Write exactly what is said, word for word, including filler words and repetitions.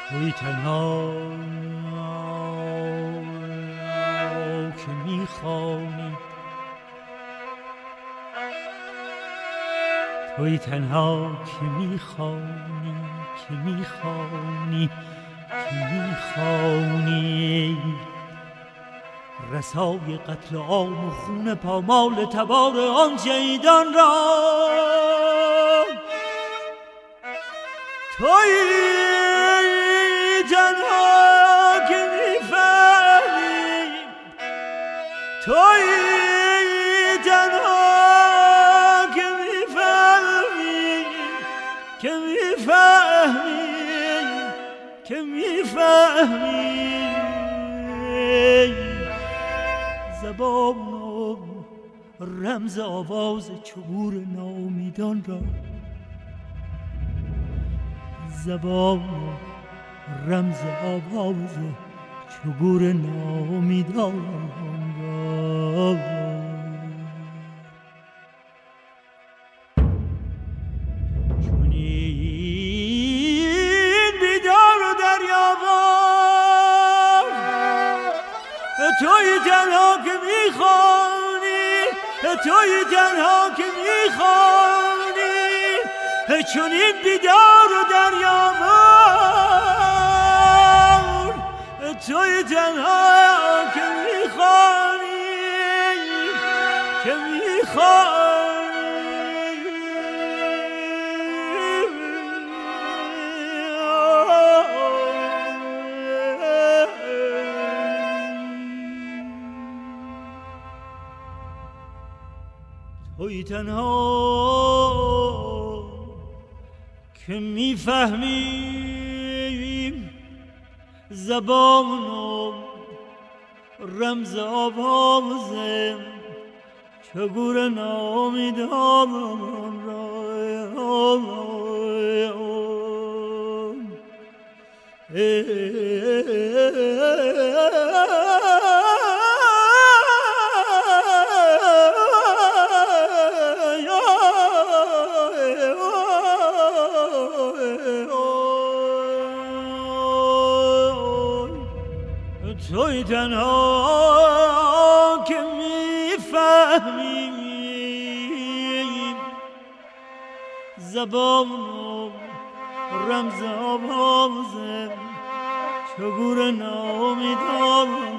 توی تنها که میخوانی، توی تنها که میخوانی که میخوانی که میخوانی رسای قتل عام و خون پامال تبار آن شهیدان را. توی تنها که میفهمی، توی تنها که میفهمی که میفهمی که میفهمی زبان و رمز آواز چگور ناامیدان را، زبان و رمز آواز چگور ناامیدان را. چونین بیدار و دریابان، توی تنها که میخوانی، توی تنها که میخوانی، چونین بیدار و دریابان، توی تنها که میخوانی که میخوانی توی تنها که میفهمیم زبان و رمز آواز چگور ناامیدان را. توی تنها که میفهمی زبان و رمز آواز چگور ناامیدان